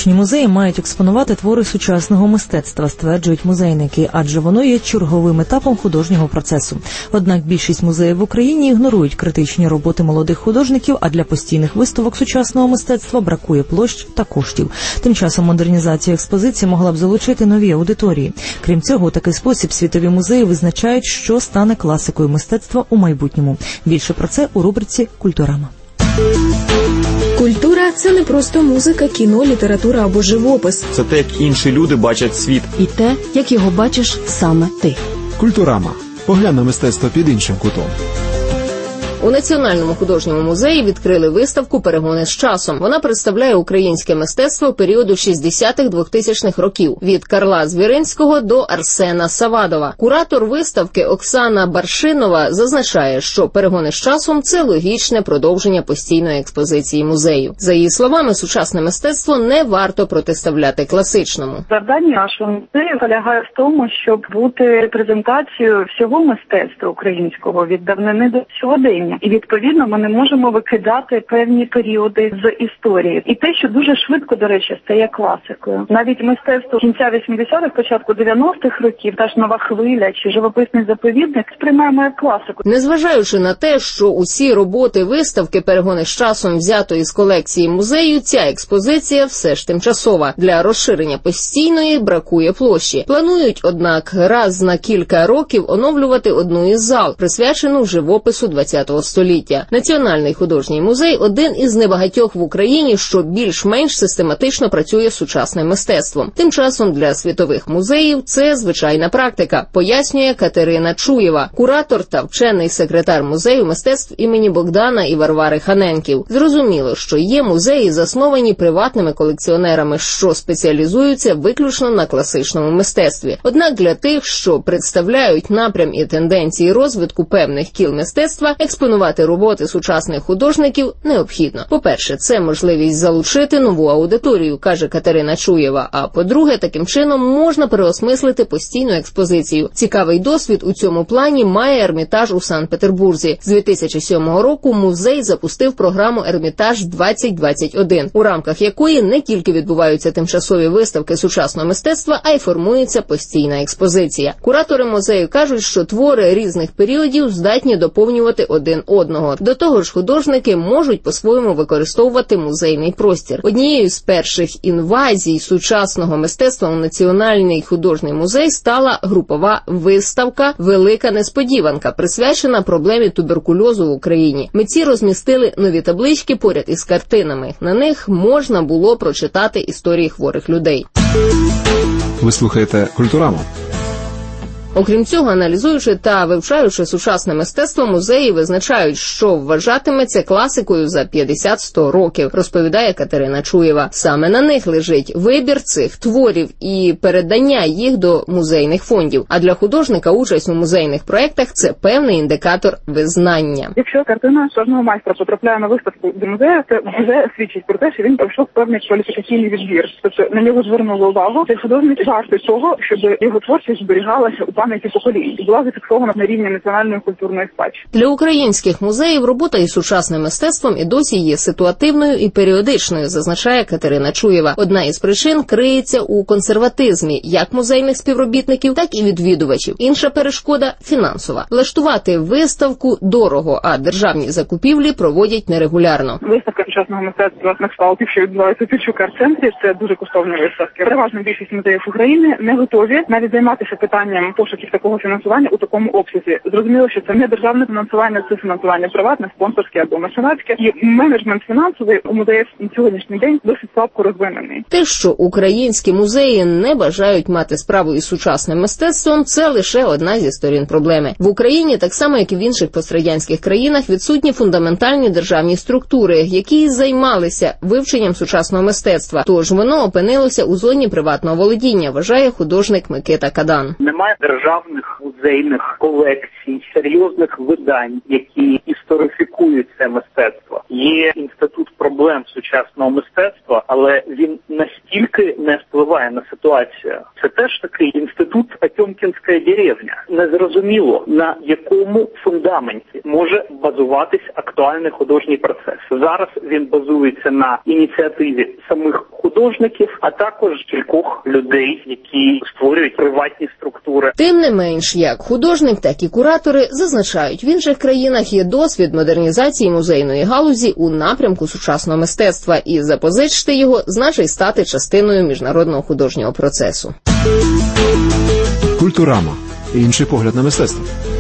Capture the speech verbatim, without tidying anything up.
Історичні музеї мають експонувати твори сучасного мистецтва, стверджують музейники, адже воно є черговим етапом художнього процесу. Однак більшість музеїв в Україні ігнорують критичні роботи молодих художників, а для постійних виставок сучасного мистецтва бракує площ та коштів. Тим часом модернізація експозиції могла б залучити нові аудиторії. Крім цього, у такий спосіб світові музеї визначають, що стане класикою мистецтва у майбутньому. Більше про це у рубриці «Культурама». Культура – це не просто музика, кіно, література або живопис. Це те, як інші люди бачать світ. І те, як його бачиш саме ти. Культурама. Поглянь на мистецтво під іншим кутом. У Національному художньому музеї відкрили виставку «Перегони з часом». Вона представляє українське мистецтво періоду шістдесятих-двохтисячних років від Карла Звіринського до Арсена Савадова. Куратор виставки Оксана Баршинова зазначає, що «Перегони з часом» – це логічне продовження постійної експозиції музею. За її словами, сучасне мистецтво не варто протиставляти класичному. Завдання нашого музею полягає в тому, щоб бути репрезентацією всього мистецтва українського від давнини до сьогодення. І, відповідно, ми не можемо викидати певні періоди з історії. І те, що дуже швидко, до речі, стає класикою. Навіть мистецтво кінця вісімдесятих, початку дев'яностих років, та ж «Нова хвиля» чи «Живописний заповідник» сприймаємо як класику. Незважаючи на те, що усі роботи виставки «Перегони з часом» взято із колекції музею, ця експозиція все ж тимчасова. Для розширення постійної бракує площі. Планують, однак, раз на кілька років оновлювати одну із зал, присвячену живопису ХХ століття. Національний художній музей – один із небагатьох в Україні, що більш-менш систематично працює з сучасним мистецтвом. Тим часом для світових музеїв це звичайна практика, пояснює Катерина Чуєва, куратор та вчений секретар музею мистецтв імені Богдана і Варвари Ханенків. Зрозуміло, що є музеї, засновані приватними колекціонерами, що спеціалізуються виключно на класичному мистецтві. Однак для тих, що представляють напрям і тенденції розвитку певних кіл мистецтва, експонувати роботи сучасних художників необхідно. По-перше, це можливість залучити нову аудиторію, каже Катерина Чуєва, а по-друге, таким чином можна переосмислити постійну експозицію. Цікавий досвід у цьому плані має Ермітаж у Санкт-Петербурзі. З дві тисячі сьомого року музей запустив програму «Ермітаж двадцять двадцять один», у рамках якої не тільки відбуваються тимчасові виставки сучасного мистецтва, а й формується постійна експозиція. Куратори музею кажуть, що твори різних періодів здатні доповнювати один одного. До того ж, художники можуть по-своєму використовувати музейний простір. Однією з перших інвазій сучасного мистецтва у Національний художній музей стала групова виставка «Велика несподіванка», присвячена проблемі туберкульозу в Україні. Митці розмістили нові таблички поряд із картинами. На них можна було прочитати історії хворих людей. Ви слухаєте «Культураму». Окрім цього, аналізуючи та вивчаючи сучасне мистецтво, музеї визначають, що вважатиметься класикою за п'ятдесят-сто років, розповідає Катерина Чуєва. Саме на них лежить вибір цих творів і передання їх до музейних фондів. А для художника участь у музейних проєктах – це певний індикатор визнання. Якщо картина кожного майстра потрапляє на виставку до музею, це вже свідчить про те, що він пройшов певний кваліфікаційний відбір. Тобто на нього звернули увагу. Цей художник вартий того, щоб його творчість зберігалася у пам'яті поколінь і була зафіксована на рівні національної культурної спадщини. Для українських музеїв робота із сучасним мистецтвом і досі є ситуативною і періодичною, зазначає Катерина Чуєва. Одна із причин криється у консерватизмі як музейних співробітників, так і відвідувачів. Інша перешкода – фінансова. Влаштувати виставку дорого, а державні закупівлі проводять нерегулярно. Виставка сучасного мистецтва на кшталт, що відбувається в Пічук-арт-центрі, це дуже коштовні виставки. Переважна більшість музеїв України не готові навіть займатися питанням пошуків такого фінансування у такому обсязі. Зрозуміло, що це не державне фінансування, це фінансування приватне, спонсорське або меценатське. І менеджмент фінансовий у музеїв на сьогоднішній день досить слабко розвинений. Те, що українські музеї не бажають мати справу із сучасним мистецтвом, це лише одна зі сторін проблеми. В Україні, так само як і в інших пострадянських країнах, відсутні фундаментальні державні структури, які займалися вивченням сучасного мистецтва. Тож воно опинилося у зоні приватного володіння, вважає художник Микита Кадан. Немає державних музейних колекцій публікацій, серйозних видань, які історифікують це мистецтво. Є інститут проблем сучасного мистецтва, але він настільки не впливає на ситуацію. Це теж такий інститут Потьомкінська деревня. Незрозуміло, на якому фундаменті може базуватись актуальний художній процес. Зараз він базується на ініціативі самих художників, а також кількох людей, які створюють приватні структури. Тим не менш, як художник, так і куратори зазначають, в інших країнах є досвід модернізації музейної галузі у напрямку сучасного мистецтва, і запозичити його значить стати частиною міжнародного художнього процесу. Культурама. Інший погляд на мистецтво.